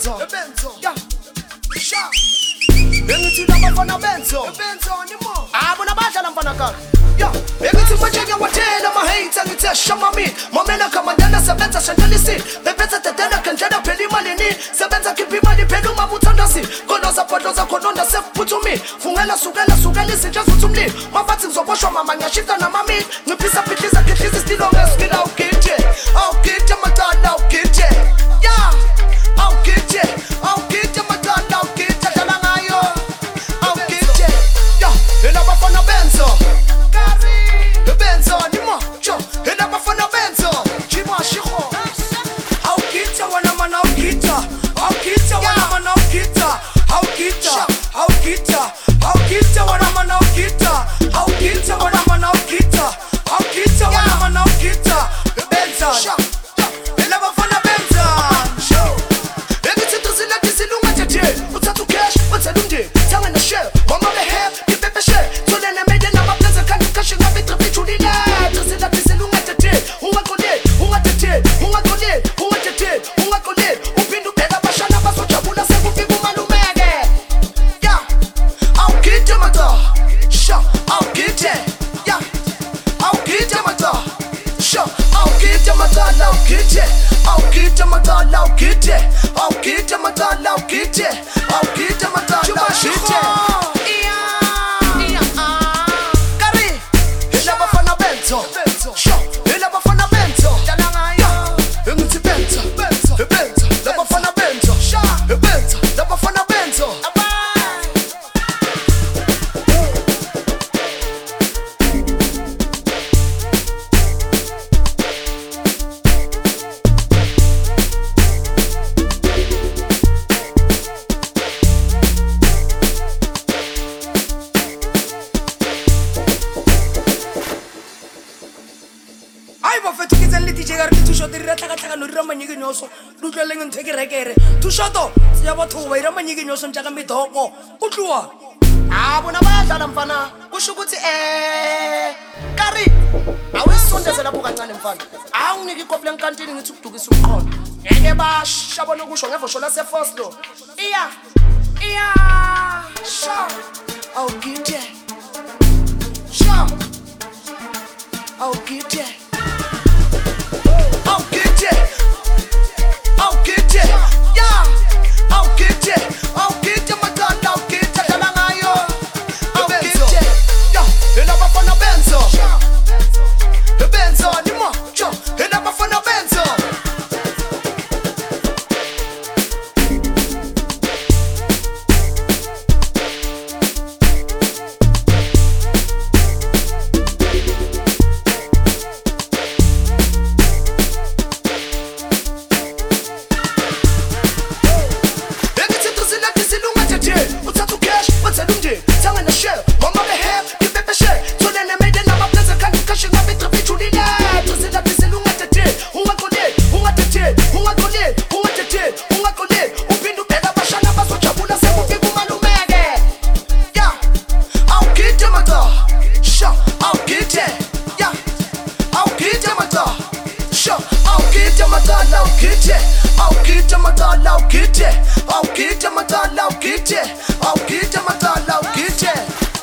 Benzo. Yeah. Sha. Bengithi labafana Benzo. Nimo. Abona badlala mfana kaka. Yeah. Bengithi manje ngiyawathela ama hate ngithe shama mina. Momena kamandana sebenza shandalisi. Bebetha tetena kanjena phela imali ni. Sebenza khipha imali phela uma uthandasi. Konoza podloza kononda sekuphuthumi. Fungela sukela izinja zothumli. Mabathi ngizoboshwa mama ngiyashifta namami. Ngiphisa phihliza khihliza stilo ngeskila ukithe. Awukithe matala ukithe. Yeah. Awukithe matala ukithe dlala ngayo. Awukithe. Yeah. Ela bafana Benzo. Benzo nimo. Cho. Ela bafana Benzo. Chima shikho. Awukithe wana mana awukithe. Awukithe wana mana awukithe. Awukithe wana mana awukithe. Awukithe wana mana awukithe. Awukithe wana mana awukithe. Benzo. Ela bafana Benzo. Bengithi tuzila disilunga tete. Uthatha cash, uthela umndeni. Thanga na share. Mama behe, ngibebe share. Thole nemede namaplaza kanti kashi ngabe tripitulile. Tuzila disilunga tete. Ungaqonde. Uphinda ubheka abashana bazojabula sekufika umalumeke. Yeah. Awukithe mata. Sha. Awukithe. Yeah. Awukithe mata. Sha. Awukithe mata la ukithe. Awukithe mata la ukithe. Awukithe mata la ukithe. Awukithe mata la ukithe. Kari. Ela bafana Benzo. Sha. Ela bafana Benzo. Dlala ngayo. Bengithi Benzo. La bafana Benzo. Sha. Benzo. La bafana Benzo. Bafethu ke tselle DJ ka re ke thushot re tlaka no re ramanyeke nyoso lu tleleng nthe ke rekere thushoto ya batho ba ira manyeke nyoso ntaka midoko utluwa bona bayadlala mfana kusho ukuthi kari awesondezela bukancane mfana awunginike ikopi lenkantini ngithi ukudukisa umqondo ngeke bashabona kusho ngevosho lase first lo iya sha awugithe sha awugithe yeah. Awukithe matala awukithe dlala ngayo. Awukithe. Yeah. Ela bafana Benzo. Benzo nimo. Cho. Ela bafana Benzo. Awukithe matala awukithe.